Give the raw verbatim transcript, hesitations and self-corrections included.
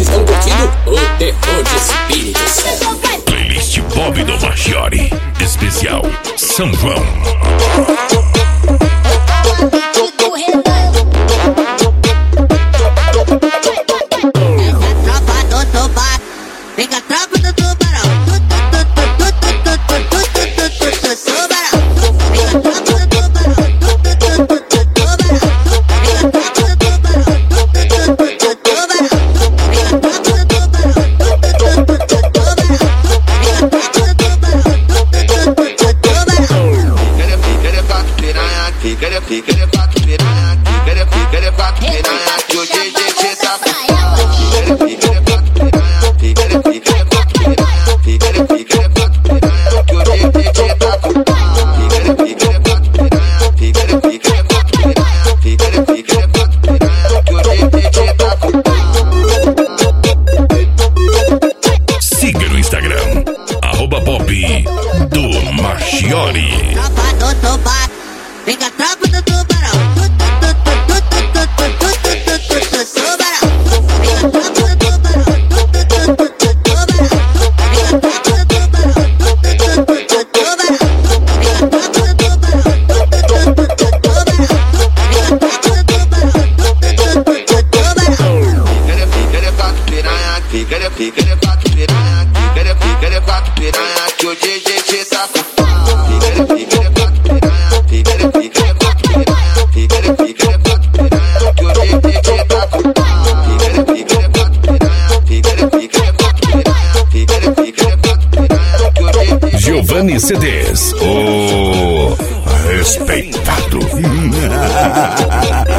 estão curtindo o terror de Espírito Santo. Playlist Bob do Marchiori, especial São João. Fica de quatro piranha, fica de, fica de quatro piranha, que o D J te tá com. Fica de, fica de quatro piranha, fica de, fica de quatro piranha, fica de, fica de quatro piranha, que o D J te tá com. Fica de, fica de quatro piranha, fica de, fica de quatro piranha, fica de, fica de quatro piranha, que o D J te tá com. Siga no Instagram, arroba Bob do Marchiori. Tropa do Tubarão, vem com a tropa do Tubarão. Fica de, fica de quatro piranha, fica de, fica de quatro piranha, que o D J te tá com. Fica de, fica de quatro piranha, fica de, fica de quatro piranha, fica de, fica de quatro piranha, que o D J te tá com. Fica de, fica de quatro piranha, fica de, fica de quatro piranha, fica de, fica de quatro piranha, que o D J. Giovanni C Ds, o respeitado.